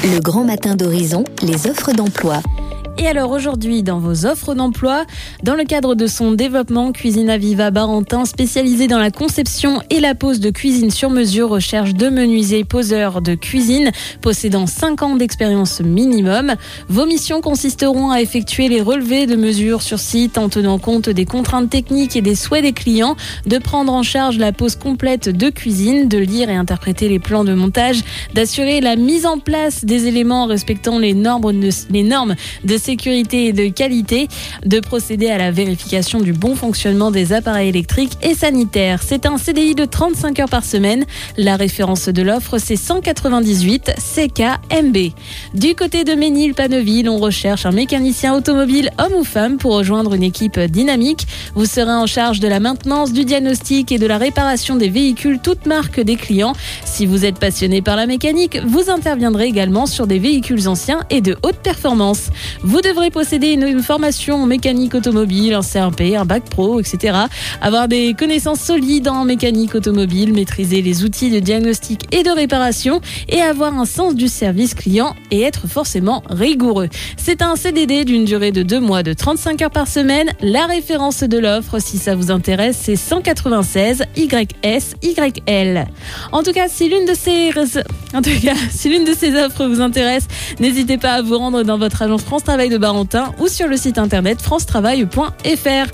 Le grand matin d'Horizon, les offres d'emploi. Et alors aujourd'hui, dans vos offres d'emploi, dans le cadre de son développement, Cuisine Aviva Barentin, spécialisée dans la conception et la pose de cuisine sur mesure, recherche de menuisiers poseurs de cuisine, possédant 5 ans d'expérience minimum. Vos missions consisteront à effectuer les relevés de mesures sur site en tenant compte des contraintes techniques et des souhaits des clients, de prendre en charge la pose complète de cuisine, de lire et interpréter les plans de montage, d'assurer la mise en place des éléments respectant les normes de sécurité et de qualité, de procéder à la vérification du bon fonctionnement des appareils électriques et sanitaires. C'est un CDI de 35 heures par semaine. La référence de l'offre, c'est 198 CKMB. Du côté de Ménil-Panneuville, on recherche un mécanicien automobile, homme ou femme, pour rejoindre une équipe dynamique. Vous serez en charge de la maintenance, du diagnostic et de la réparation des véhicules, toutes marques des clients. Si vous êtes passionné par la mécanique, vous interviendrez également sur des véhicules anciens et de haute performance. Vous devrez posséder une formation en mécanique automobile, un CRP, un bac pro, etc. Avoir des connaissances solides en mécanique automobile, maîtriser les outils de diagnostic et de réparation et avoir un sens du service client et être forcément rigoureux. C'est un CDD d'une durée de 2 mois de 35 heures par semaine. La référence de l'offre, si ça vous intéresse, c'est 196 YSYL. En tout cas, si l'une de ces offres vous intéresse, n'hésitez pas à vous rendre dans votre agence France Travail de Barentin ou sur le site internet francetravail.fr.